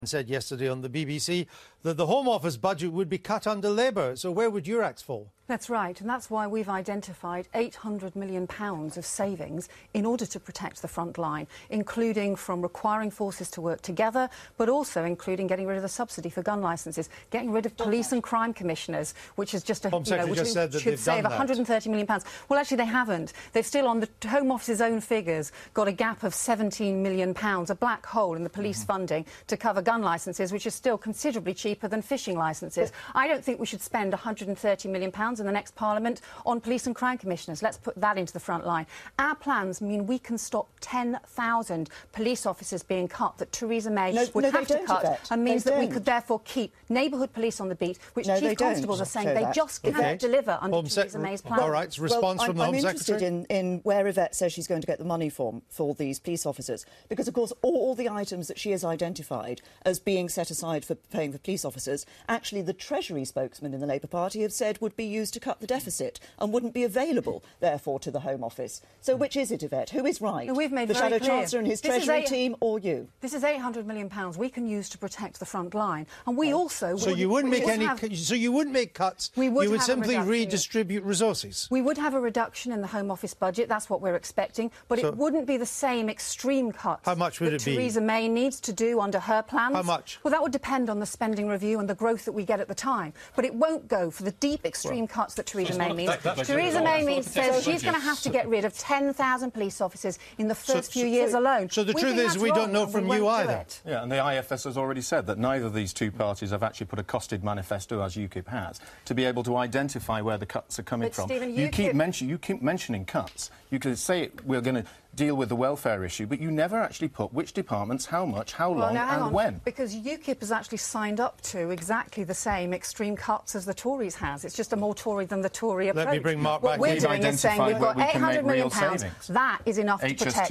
said yesterday on the BBC that the Home Office budget would be cut under Labour. So where would your axe fall? That's right, and that's why we've identified £800 million of savings in order to protect the front line, including from requiring forces to work together, but also including getting rid of the subsidy for gun licences, getting rid of police and crime commissioners, which is just a Home Secretary just said that they've save done that. £130 million. Well, actually, they haven't. They've still, on the Home Office's own figures, got a gap of £17 million, a black hole in the police funding to cover gun licences, which is still considerably cheaper than fishing licences. I don't think we should spend £130 million in the next Parliament on police and crime commissioners. Let's put that into the front line. Our plans mean we can stop 10,000 police officers being cut that Theresa May would have to cut, and means that we could therefore keep neighbourhood police on the beat, which Chief Constables are saying they just cannot deliver under Theresa May's plan. All right, response from the Home Secretary. I'm interested in where Yvette says she's going to get the money for these police officers, because, of course, all the items that she has identified as being set aside for paying for police officers, actually the Treasury spokesman in the Labour Party have said would be used to cut the deficit and wouldn't be available, therefore, to the Home Office. So which is it, Yvette? Who is right? No, we've made the very Shadow clear. Chancellor and his Treasury team, or you? This is £800 million we can use to protect the front line, and we also. So you wouldn't make any. So you wouldn't make cuts. You would simply redistribute resources. We would have a reduction in the Home Office budget. That's what we're expecting, but it wouldn't be the same extreme cuts. How much would it be? Theresa May needs to do under her plans. How much? Well, that would depend on the spending review and the growth that we get at the time. But it won't go for the deep extreme cuts that Theresa May means. Theresa May says she's going to have to get rid of 10,000 police officers in the first few years alone. So the truth is, we don't know from you either. Yeah, and the IFS has already said that neither of these two parties have actually put a costed manifesto, as UKIP has, to be able to identify where the cuts are coming from. Stephen, you keep mentioning cuts. You could say we're going to deal with the welfare issue, but you never actually put which departments, how much, how long and when. Because UKIP has actually signed up to exactly the same extreme cuts as the Tories has. It's just a more Tory than the Tory approach. Let me bring Mark back. What we're doing is saying we've got £800 million. That is enough to protect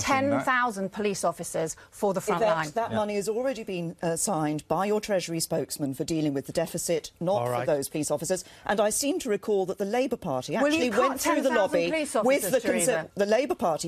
10,000 police officers for the front line. That money has already been signed by your Treasury spokesman for dealing with the deficit, not for those police officers. And I seem to recall that the Labour Party actually went through the lobby with the Labour Party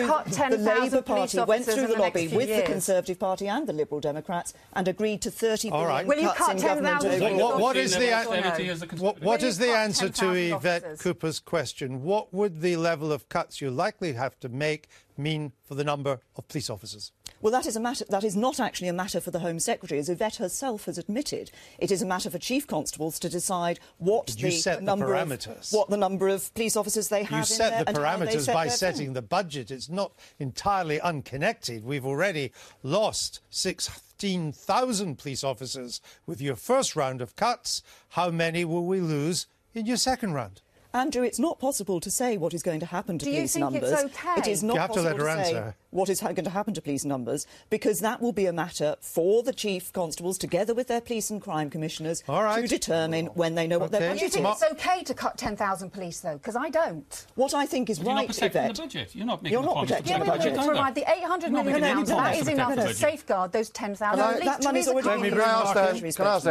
went through the lobby with the Conservative Party and the Liberal Democrats and agreed to 30 billion cuts in government overall. What is the answer to Yvette Cooper's question? What would the level of cuts you likely have to make mean for the number of police officers? Well, that is not actually a matter for the Home Secretary, as Yvette herself has admitted. It is a matter for Chief Constables to decide what the number of police officers they have. You set the parameters by setting the budget. It's not entirely unconnected. We've already lost 16,000 police officers with your first round of cuts. How many will we lose in your second round? Andrew, it's not possible to say what is going to happen to police numbers. Do you think it's OK? It is not possible to say what is going to happen to police numbers, because that will be a matter for the Chief Constables, together with their police and crime commissioners, to determine when they know what their budget is. Do you think it's OK to cut 10,000 police, though? Because I don't. What I think is right, Yvette... You're not protecting the budget. You're not protecting the budget. To provide the £800 million, that is enough to safeguard those 10,000 police. That money's already been used.